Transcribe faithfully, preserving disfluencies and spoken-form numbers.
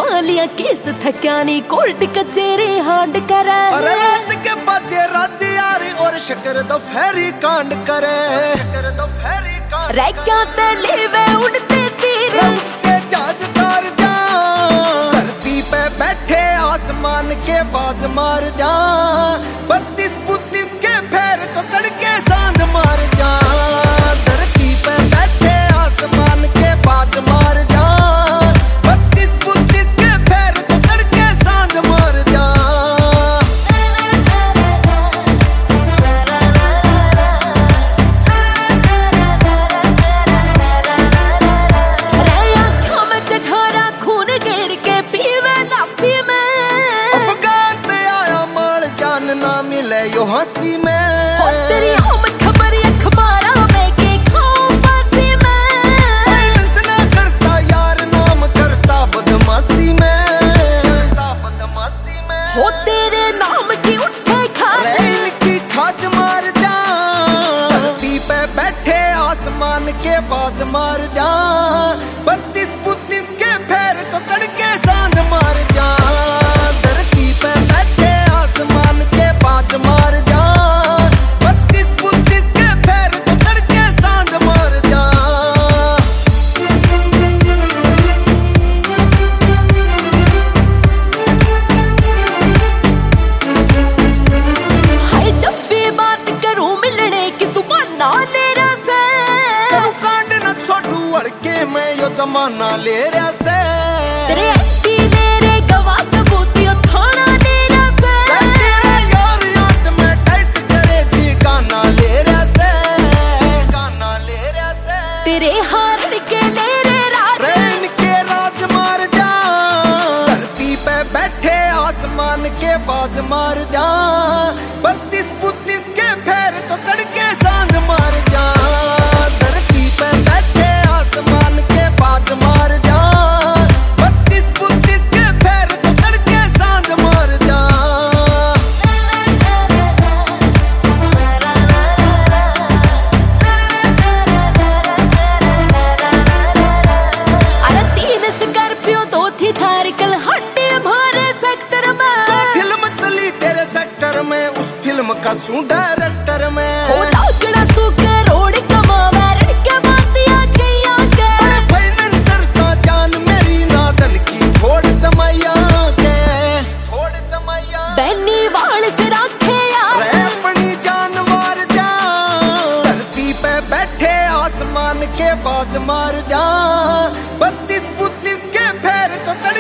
लिया case थक्यानी court कचेरी हांड करे। अरे रात के बजे राजे यार और शकर दो फेरी कांड करे, शकर दो फेरी कांड रैक्या ते लीवे उड़ते तीर उड़ते जहाज तार जा, धरती पे बैठे आसमान के बाज मार जा, बत्तीस बुत्तीस के फेर तो तड़के सांझ मार जा, धरती पे बैठे आसमान के बाज मार जा, बत्तीस बुत्तीस के फेर तो तड़के सांझ मार जा। रे आँखों में चढ़ारा खून गिर के पीवे लासी में, अफगान ते आया माल जान ना मिले यो हंसी में, हो तेरी हम खबर अखबारा में के खाओ फांसी में, फाइनेंस ना करता यार नाम करता बदमाशी में, करता बदमाशी में, हो तेरे नाम की उठे खाज रेल की खाज मार जा, धरती पे बैठे आसमान के बाज मार जा, बत्तीस बुत्तीस के फेर तो तड़के सांझ मार जा, धरती पे बैठे आसमान के बाज मार जा, बत्तीस बुत्तीस के फेर तो तड़के सांझ मार जा। हाय जब भी बात करूं मिलने की तू बना तेरा से, करू कांड न छोड़ू अड़के मैं यो जमाना ले रहा से, तेरे एंटी ले रे गवाह सबूतियों थाना तेरा से, तेरा यार याद में टाइट करे जी गाना ले रहा से, गाना ले रहा से, तेरे हारण के ले रे राज रेन के राज मार जा, धरती पे बैठे आसमान के बाज मार जा, बत्तीस बुत्तीस के फेर तो तड़के सांझ मार जा, धरती पे बैठे आसमान के बाज मार जा, बत्तीस बुत्तीस के फेर तो तड़के सांझ मार जा। अरे तीन स्कॉर्पियो दो थी थार कल हंडे भरे सेक्टर में, जो फिल्म चली तेरे सेक्टर में उस फिल्म का सू डायरेक्टर में, हो लाजड़ा तू करोड़ कमावे रड़के बातियां गया के, बड़े फाइनेंसर सा जान मेरी नादन की थोड़ जमाइया के, थोड़ जमाइया बैनी वाल से रखे यार रे अपनी जान मार जा, धरती पे बैठे आसमान के बाज मार जा, बत्तीस बुत्तीस के फेर तो तड़